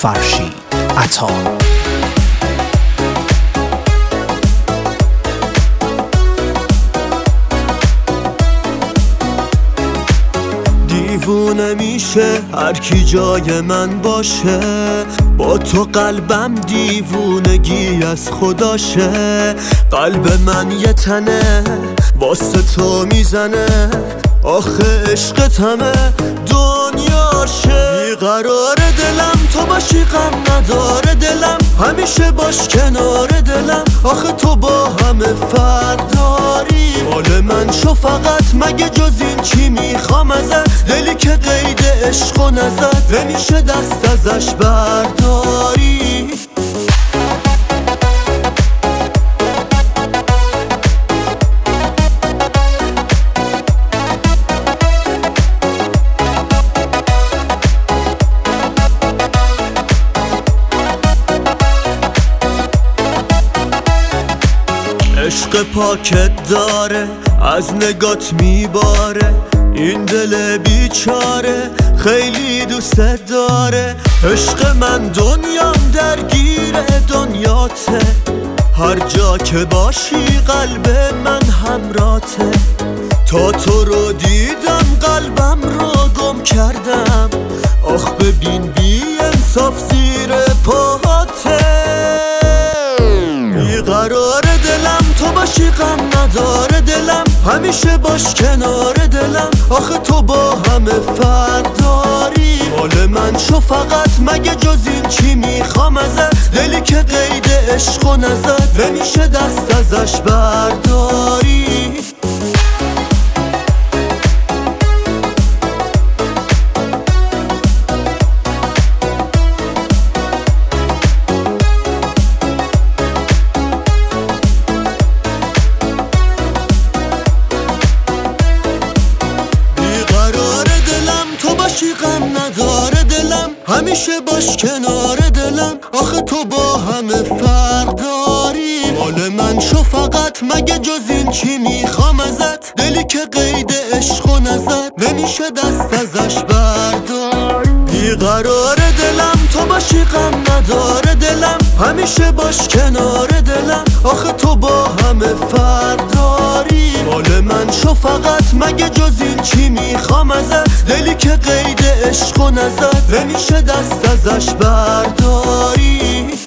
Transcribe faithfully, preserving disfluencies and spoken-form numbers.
فرشید عطا. دیوونه میشه هر کی جای من باشه، با تو قلبم دیوونگی از خداشه. قلب من یه تنه واسه تو میزنه، آخه عشقت همه دنیاشه. بیقرار دلم تو باشی غم نداره دلم، همیشه باش کنار دلم، آخه تو با همه فرق داری. مال من شو فقط، مگه جز این چی میخوام ازت؟ دلی که قید عشق و نزد نمیشه دست ازش برداری. عشق پاکت داره از نگات میباره، این دل بیچاره خیلی دوست داره. عشق من دنیام درگیر دنیاته، هر جا که باشی قلب من همراته. تا تو رو دیدم قلبم رو گم کردم، آخ ببین بی انصاف زیر پاهاته. بیقرار دلم تو باشی غم نداره دلم، همیشه باش کنار دلم، آخه تو با همه فرق داری. مال من شو فقط، مگه جز این چی میخوام ازت؟ دلی که قید عشق و نزد نمیشه دست ازش برداری. غم نداره دلم، همیشه باش کنار دلم، آخه تو با همه فرق داری. مال من شو فقط، مگه جز این چی میخوام ازت؟ دلی که قید عشق و نزد نمیشه دست ازش برداری. بیقرار دلم تو باشی غم نداره دلم، همیشه باش کنار دلم، آخه تو با همه فرق داری. مال من شو فقط، مگه جز این چی میخوام ازت؟ دلی که قید عشق و نزد نمیشه دست ازش برداری.